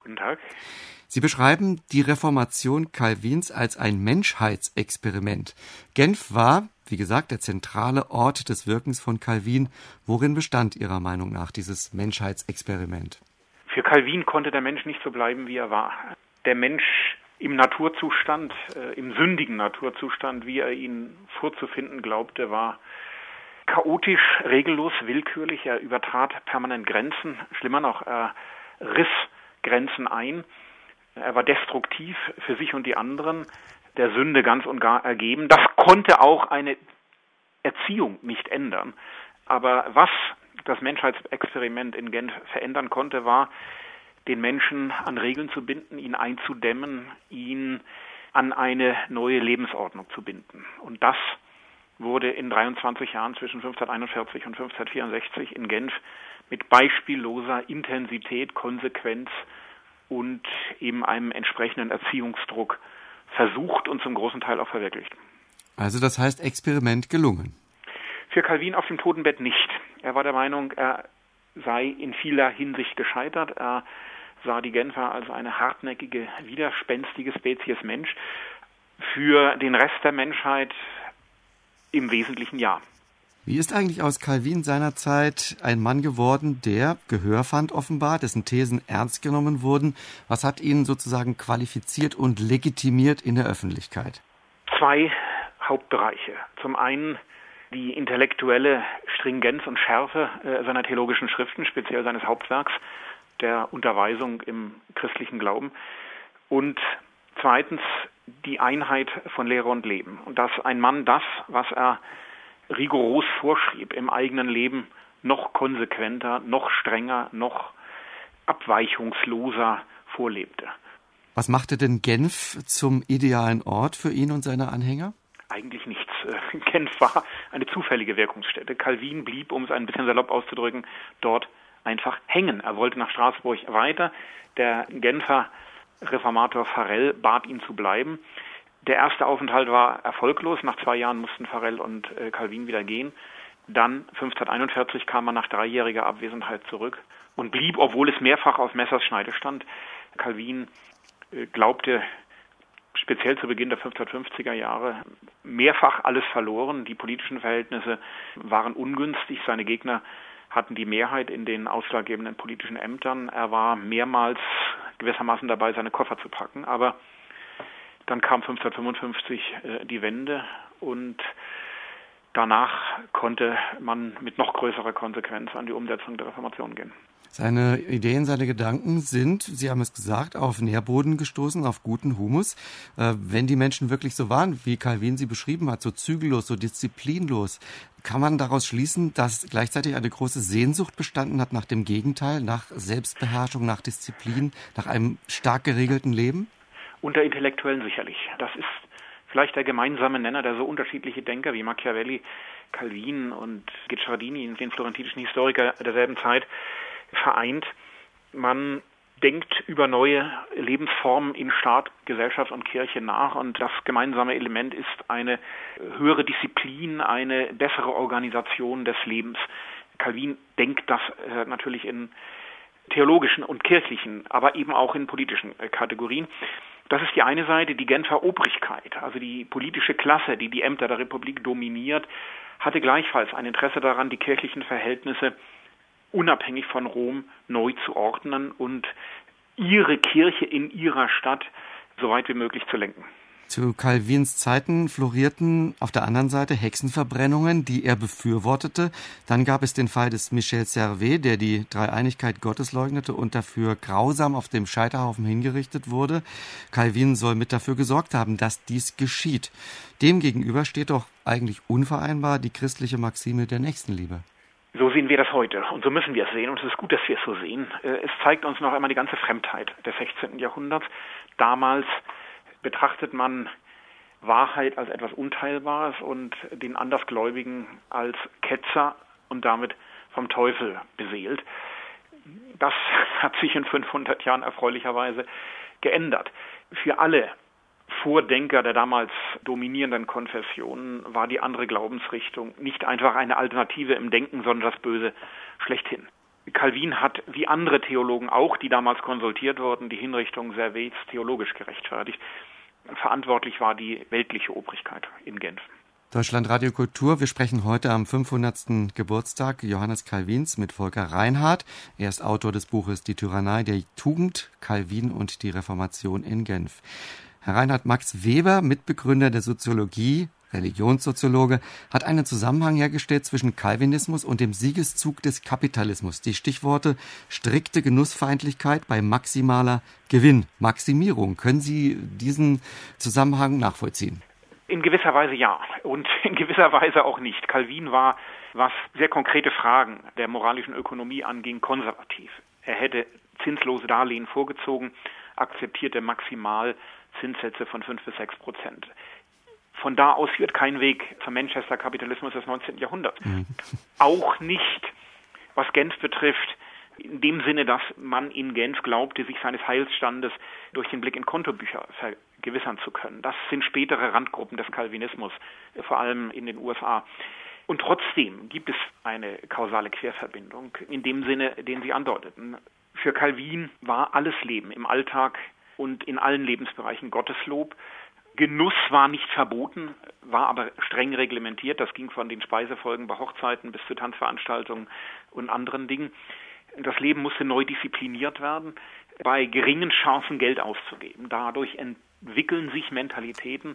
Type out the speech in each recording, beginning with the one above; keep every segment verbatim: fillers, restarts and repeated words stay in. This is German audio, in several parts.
Guten Tag. Sie beschreiben die Reformation Calvins als ein Menschheitsexperiment. Genf war, wie gesagt, der zentrale Ort des Wirkens von Calvin. Worin bestand Ihrer Meinung nach dieses Menschheitsexperiment? Für Calvin konnte der Mensch nicht so bleiben, wie er war. Der Mensch im Naturzustand, äh, im sündigen Naturzustand, wie er ihn vorzufinden glaubte, war chaotisch, regellos, willkürlich. Er übertrat permanent Grenzen. Schlimmer noch, er riss Grenzen ein. Er war destruktiv für sich und die anderen, der Sünde ganz und gar ergeben. Das konnte auch eine Erziehung nicht ändern. Aber was das Menschheitsexperiment in Genf verändern konnte, war, den Menschen an Regeln zu binden, ihn einzudämmen, ihn an eine neue Lebensordnung zu binden. Und das wurde in dreiundzwanzig Jahren zwischen fünfzehnhunderteinundvierzig und fünfzehnhundertvierundsechzig in Genf mit beispielloser Intensität, Konsequenz und eben einem entsprechenden Erziehungsdruck versucht und zum großen Teil auch verwirklicht. Also das heißt, Experiment gelungen? Für Calvin auf dem Totenbett nicht. Er war der Meinung, er sei in vieler Hinsicht gescheitert. Er sah die Genfer als eine hartnäckige, widerspenstige Spezies Mensch. Für den Rest der Menschheit im Wesentlichen ja. Wie ist eigentlich aus Calvin seinerzeit ein Mann geworden, der Gehör fand offenbar, dessen Thesen ernst genommen wurden? Was hat ihn sozusagen qualifiziert und legitimiert in der Öffentlichkeit? Zwei Hauptbereiche. Zum einen die intellektuelle Stringenz und Schärfe äh, seiner theologischen Schriften, speziell seines Hauptwerks, der Unterweisung im christlichen Glauben. Und zweitens die Einheit von Lehre und Leben. Und dass ein Mann das, was er rigoros vorschrieb, im eigenen Leben noch konsequenter, noch strenger, noch abweichungsloser vorlebte. Was machte denn Genf zum idealen Ort für ihn und seine Anhänger? Eigentlich nichts. Genf war eine zufällige Wirkungsstätte. Calvin blieb, um es ein bisschen salopp auszudrücken, dort einfach hängen. Er wollte nach Straßburg weiter. Der Genfer Reformator Farel bat ihn zu bleiben. Der erste Aufenthalt war erfolglos. Nach zwei Jahren mussten Farel und äh, Calvin wieder gehen. Dann fünfzehnhunderteinundvierzig kam er nach dreijähriger Abwesenheit zurück und blieb, obwohl es mehrfach auf Messers Schneide stand. Calvin äh, glaubte, speziell zu Beginn der fünfzehnhundertfünfziger Jahre, mehrfach alles verloren. Die politischen Verhältnisse waren ungünstig. Seine Gegner hatten die Mehrheit in den ausschlaggebenden politischen Ämtern. Er war mehrmals gewissermaßen dabei, seine Koffer zu packen. Aber dann kam fünfzehnhundertfünfundfünfzig äh, die Wende und danach konnte man mit noch größerer Konsequenz an die Umsetzung der Reformation gehen. Seine Ideen, seine Gedanken sind, Sie haben es gesagt, auf Nährboden gestoßen, auf guten Humus. Äh, wenn die Menschen wirklich so waren, wie Calvin sie beschrieben hat, so zügellos, so disziplinlos, kann man daraus schließen, dass gleichzeitig eine große Sehnsucht bestanden hat nach dem Gegenteil, nach Selbstbeherrschung, nach Disziplin, nach einem stark geregelten Leben? Unter Intellektuellen sicherlich. Das ist vielleicht der gemeinsame Nenner, der so unterschiedliche Denker wie Machiavelli, Calvin und Guicciardini, den florentinischen Historiker derselben Zeit, vereint. Man denkt über neue Lebensformen in Staat, Gesellschaft und Kirche nach und das gemeinsame Element ist eine höhere Disziplin, eine bessere Organisation des Lebens. Calvin denkt das äh, natürlich in theologischen und kirchlichen, aber eben auch in politischen äh, Kategorien. Das ist die eine Seite, die Genfer Obrigkeit, also die politische Klasse, die die Ämter der Republik dominiert, hatte gleichfalls ein Interesse daran, die kirchlichen Verhältnisse unabhängig von Rom neu zu ordnen und ihre Kirche in ihrer Stadt so weit wie möglich zu lenken. Zu Calvins Zeiten florierten auf der anderen Seite Hexenverbrennungen, die er befürwortete. Dann gab es den Fall des Michel Servet, der die Dreieinigkeit Gottes leugnete und dafür grausam auf dem Scheiterhaufen hingerichtet wurde. Calvin soll mit dafür gesorgt haben, dass dies geschieht. Demgegenüber steht doch eigentlich unvereinbar die christliche Maxime der Nächstenliebe. So sehen wir das heute und so müssen wir es sehen und es ist gut, dass wir es so sehen. Es zeigt uns noch einmal die ganze Fremdheit des sechzehnten Jahrhunderts. Damals betrachtet man Wahrheit als etwas Unteilbares und den Andersgläubigen als Ketzer und damit vom Teufel beseelt. Das hat sich in fünfhundert Jahren erfreulicherweise geändert. Für alle Vordenker der damals dominierenden Konfessionen war die andere Glaubensrichtung nicht einfach eine Alternative im Denken, sondern das Böse schlechthin. Calvin hat, wie andere Theologen auch, die damals konsultiert wurden, die Hinrichtung Servets theologisch gerechtfertigt. Verantwortlich war die weltliche Obrigkeit in Genf. Deutschland Radio Kultur. Wir sprechen heute am fünfhundertsten Geburtstag Johannes Calvins mit Volker Reinhardt. Er ist Autor des Buches Die Tyrannei der Tugend, Calvin und die Reformation in Genf. Herr Reinhardt, Max Weber, Mitbegründer der Soziologie, Religionssoziologe, hat einen Zusammenhang hergestellt zwischen Calvinismus und dem Siegeszug des Kapitalismus. Die Stichworte strikte Genussfeindlichkeit bei maximaler Gewinnmaximierung. Können Sie diesen Zusammenhang nachvollziehen? In gewisser Weise ja und in gewisser Weise auch nicht. Calvin war, was sehr konkrete Fragen der moralischen Ökonomie anging, konservativ. Er hätte zinslose Darlehen vorgezogen, akzeptierte maximal Zinssätze von fünf bis sechs Prozent. Von da aus führt kein Weg zum Manchester-Kapitalismus des neunzehnten Jahrhunderts. Mhm. Auch nicht, was Genf betrifft, in dem Sinne, dass man in Genf glaubte, sich seines Heilsstandes durch den Blick in Kontobücher vergewissern zu können. Das sind spätere Randgruppen des Calvinismus, vor allem in den U S A. Und trotzdem gibt es eine kausale Querverbindung, in dem Sinne, den Sie andeuteten. Für Calvin war alles Leben im Alltag und in allen Lebensbereichen Gotteslob. Genuss war nicht verboten, war aber streng reglementiert. Das ging von den Speisefolgen bei Hochzeiten bis zu Tanzveranstaltungen und anderen Dingen. Das Leben musste neu diszipliniert werden, bei geringen Chancen Geld auszugeben. Dadurch entwickeln sich Mentalitäten,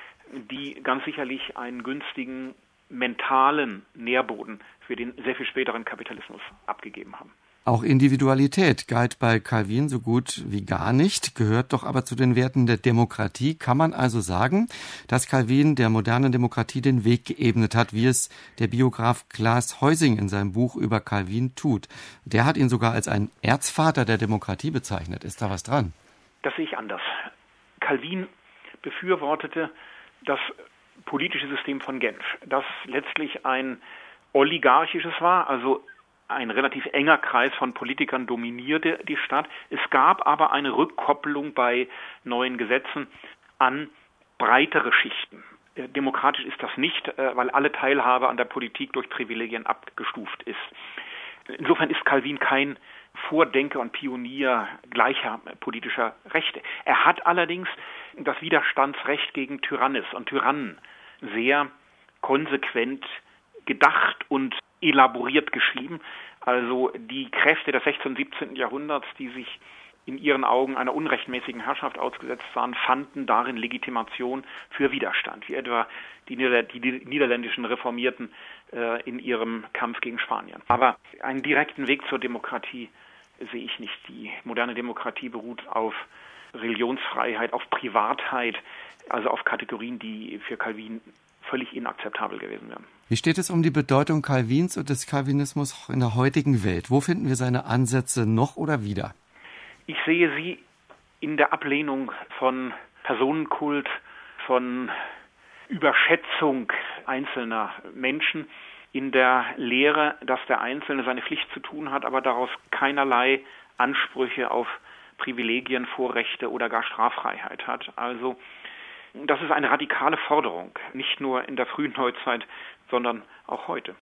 die ganz sicherlich einen günstigen mentalen Nährboden für den sehr viel späteren Kapitalismus abgegeben haben. Auch Individualität galt bei Calvin so gut wie gar nicht, gehört doch aber zu den Werten der Demokratie. Kann man also sagen, dass Calvin der modernen Demokratie den Weg geebnet hat, wie es der Biograf Klaas Heusing in seinem Buch über Calvin tut? Der hat ihn sogar als einen Erzvater der Demokratie bezeichnet. Ist da was dran? Das sehe ich anders. Calvin befürwortete das politische System von Genf, das letztlich ein oligarchisches war, also ein relativ enger Kreis von Politikern dominierte die Stadt. Es gab aber eine Rückkopplung bei neuen Gesetzen an breitere Schichten. Demokratisch ist das nicht, weil alle Teilhabe an der Politik durch Privilegien abgestuft ist. Insofern ist Calvin kein Vordenker und Pionier gleicher politischer Rechte. Er hat allerdings das Widerstandsrecht gegen Tyrannis und Tyrannen sehr konsequent gedacht und elaboriert geschrieben. Also die Kräfte des sechzehnten und siebzehnten Jahrhunderts, die sich in ihren Augen einer unrechtmäßigen Herrschaft ausgesetzt waren, fanden darin Legitimation für Widerstand, wie etwa die, Nieder- die niederländischen Reformierten äh, in ihrem Kampf gegen Spanien. Aber einen direkten Weg zur Demokratie sehe ich nicht. Die moderne Demokratie beruht auf Religionsfreiheit, auf Privatheit, also auf Kategorien, die für Calvin völlig inakzeptabel gewesen wären. Wie steht es um die Bedeutung Calvins und des Calvinismus in der heutigen Welt? Wo finden wir seine Ansätze noch oder wieder? Ich sehe sie in der Ablehnung von Personenkult, von Überschätzung einzelner Menschen, in der Lehre, dass der Einzelne seine Pflicht zu tun hat, aber daraus keinerlei Ansprüche auf Privilegien, Vorrechte oder gar Straffreiheit hat. Also das ist eine radikale Forderung, nicht nur in der frühen Neuzeit, sondern auch heute.